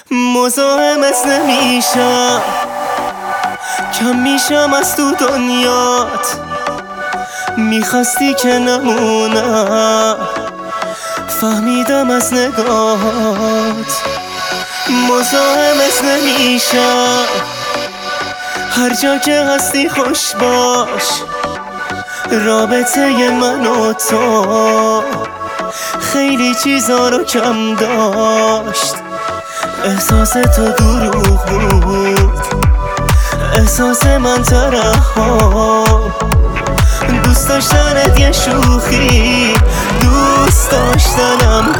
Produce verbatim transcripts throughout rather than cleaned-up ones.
مزاحمت نمیشم، کم میشم از تو دنیات. میخواستی که نمونم، فهمیدم از نگاهات. مزاحمت نمیشم، هر جا که هستی خوش باش. رابطه من و تو خیلی چیزا رو کم داشت. احساس تو دروغ بود، احساس من ترحم. دوست داشتنت یه شوخی، دوست داشتنم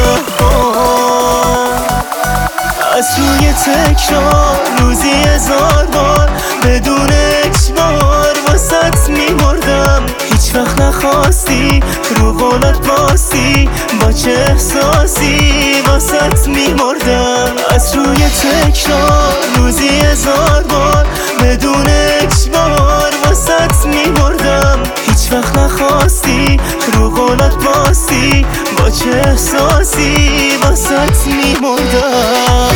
توهم. از روی تکرار روزی هزار بار بدون اجبار واسط میمردم. هیچ وقت نخواستی رو قولت باستی، با چه احساسی واسط میمردم. از روی تکرار روزی هزار بار بدون اجبار واسط میمردم. هیچ وقت نخواستی رو قولت باستی، با چه احساسی واسط میمردم.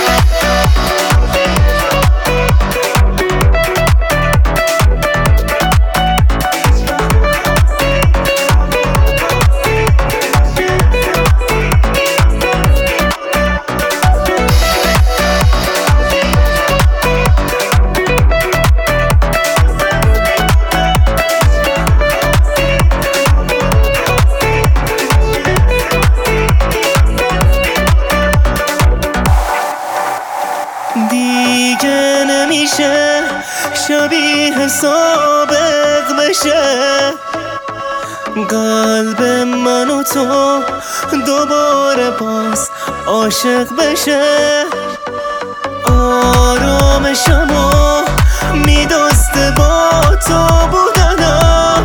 دیگه نمیشه شبیه سابق بشه. قلب من و تو دوباره باز عاشق بشه. آرامشمو میدزده با تو بودنم.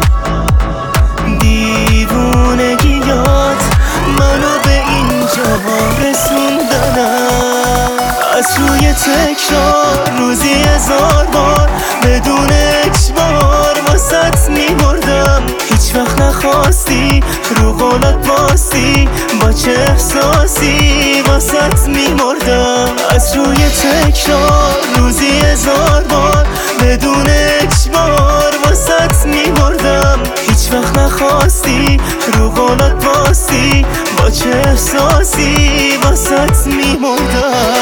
دیوونگیات منو به اینجا رسوندنم. از روی تکرار روزی هزار بار بدون اجبار واسط میمردم. هیچ وقت نخواستی رو قولت باستی، با چه احساسی واسط میمردم. از روی تکرار روزی هزار بار بدون اجبار واسط میمردم. هیچ وقت نخواستی رو قولت باستی، با چه احساسی واسط میمردم.